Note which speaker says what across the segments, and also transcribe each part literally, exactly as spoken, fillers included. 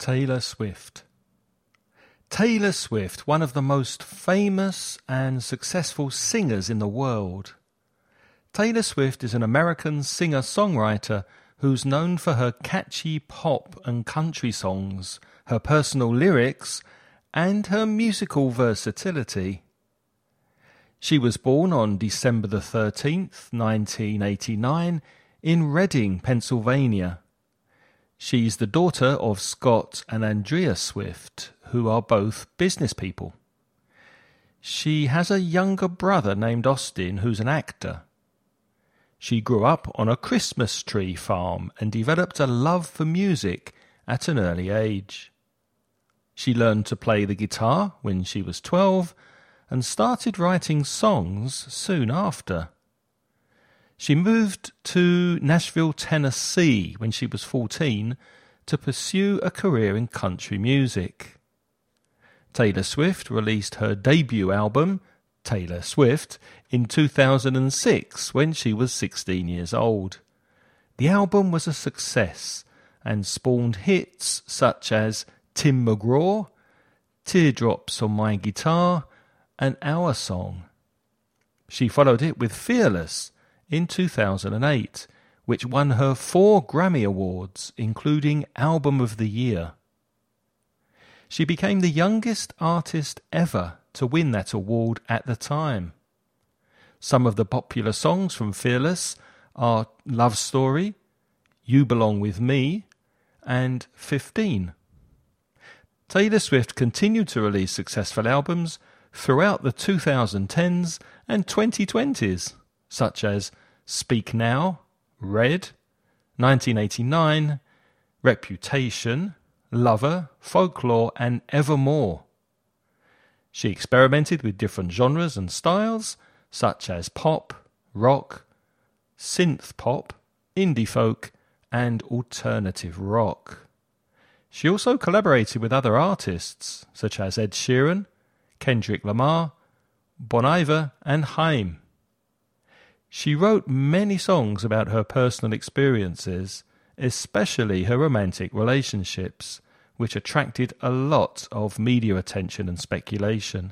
Speaker 1: Taylor Swift. Taylor Swift, one of the most famous and successful singers in the world. Taylor Swift is an American singer-songwriter who's known for her catchy pop and country songs, her personal lyrics, and her musical versatility. She was born on December the thirteenth, nineteen eighty-nine, in Reading, Pennsylvania. She's the daughter of Scott and Andrea Swift, who are both business people. She has a younger brother named Austin, who's an actor. She grew up on a Christmas tree farm and developed a love for music at an early age. She learned to play the guitar when she was twelve and started writing songs soon after. She moved to Nashville, Tennessee when she was fourteen to pursue a career in country music. Taylor Swift released her debut album, Taylor Swift, in two thousand six when she was sixteen years old. The album was a success and spawned hits such as Tim McGraw, Teardrops on My Guitar, and Our Song. She followed it with Fearless in two thousand eight, which won her four Grammy Awards, including Album of the Year. She became the youngest artist ever to win that award at the time. Some of the popular songs from Fearless are Love Story, You Belong With Me, and fifteen. Taylor Swift continued to release successful albums throughout the twenty tens and twenty twenties, such as Speak Now, Red, nineteen eighty-nine, Reputation, Lover, Folklore, and Evermore. She experimented with different genres and styles, such as pop, rock, synth pop, indie folk, and alternative rock. She also collaborated with other artists, such as Ed Sheeran, Kendrick Lamar, Bon Iver, and Haim. She wrote many songs about her personal experiences, especially her romantic relationships, which attracted a lot of media attention and speculation.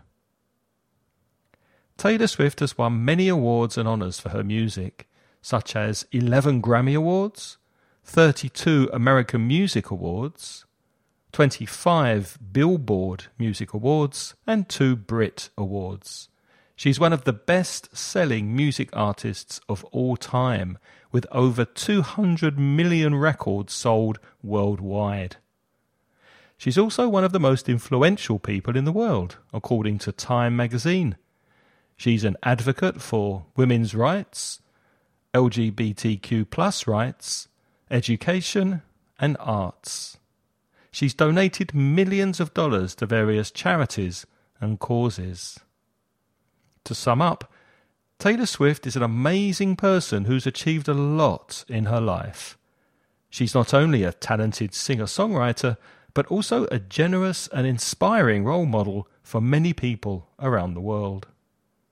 Speaker 1: Taylor Swift has won many awards and honours for her music, such as eleven Grammy Awards, thirty-two American Music Awards, twenty-five Billboard Music Awards, and two Brit Awards. She's one of the best-selling music artists of all time, with over two hundred million records sold worldwide. She's also one of the most influential people in the world, according to Time magazine. She's an advocate for women's rights, L G B T Q plus rights, education, and arts. She's donated millions of dollars to various charities and causes. To sum up, Taylor Swift is an amazing person who's achieved a lot in her life. She's not only a talented singer-songwriter, but also a generous and inspiring role model for many people around the world.